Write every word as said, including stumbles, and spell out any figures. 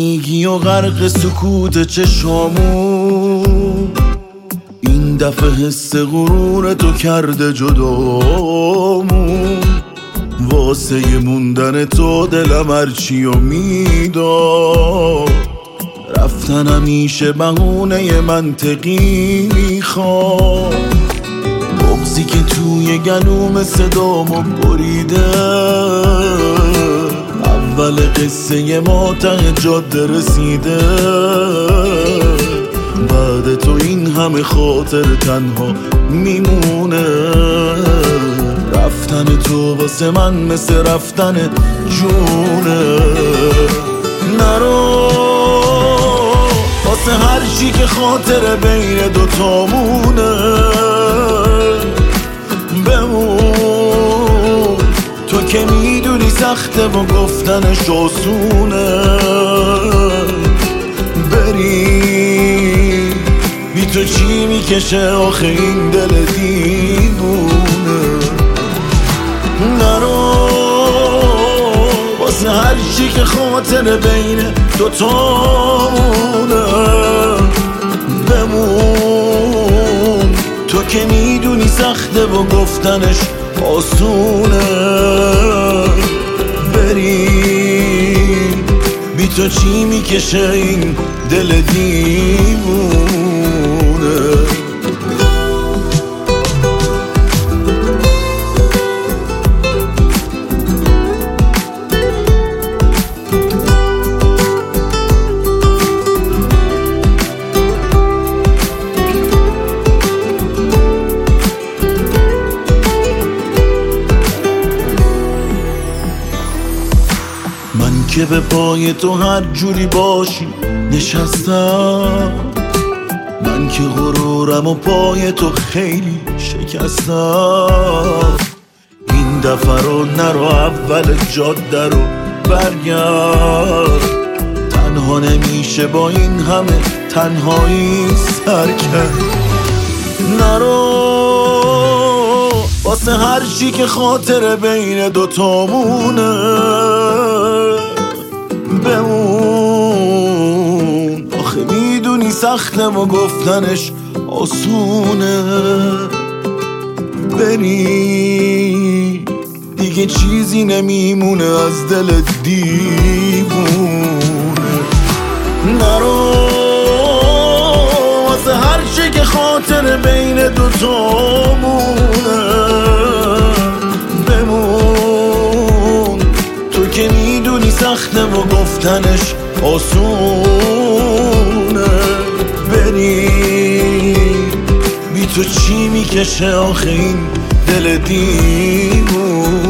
تنیگی و غرق سکوت چشامون، این دفعه حس غرور تو کرده جدامون. واسه موندن تو دلم هرچی و میداد، رفتن همیشه بهونه منطقی میخواد. بغضی که توی گلوم صدامو بریده، اول قصه ما ته جاده رسیده. بعد تو این همه خاطر تنها میمونه. رفتن تو واسه من مثل رفتن جونه. نرو واسه هر چی که خاطر بین دوتامونه. بمون تو که میدونی سخته و گفتنش آسونه. بری بی تو چی میکشه آخه این دل دیوونه. نرو واسه هر چی که خاطر بین دوتامونه. بمون تو که میدونی سخته و گفتنش آسونه. بری بی تو چی میکشه این دل دیوونه. من که به پای تو هر جوری باشی نشستم، من که غرورم و پای تو خیلی شکستم. این دفعه رو نرو اول جاده رو برگرد. تنها نمیشه با این همه تنهایی سر کرد. نرو واسه هر چی که خاطر بین دوتامونه. بمون آخه میدونی سخته و گفتنش آسونه. بری دیگه چیزی نمیمونه از دل دیوونه. نرو واسه هر چی که خاطر بین دوتامونه. بمون تو که میدونی سخته و گفتنش آسونه. بری بی تو چی میکشه آخه این دل دیوونه.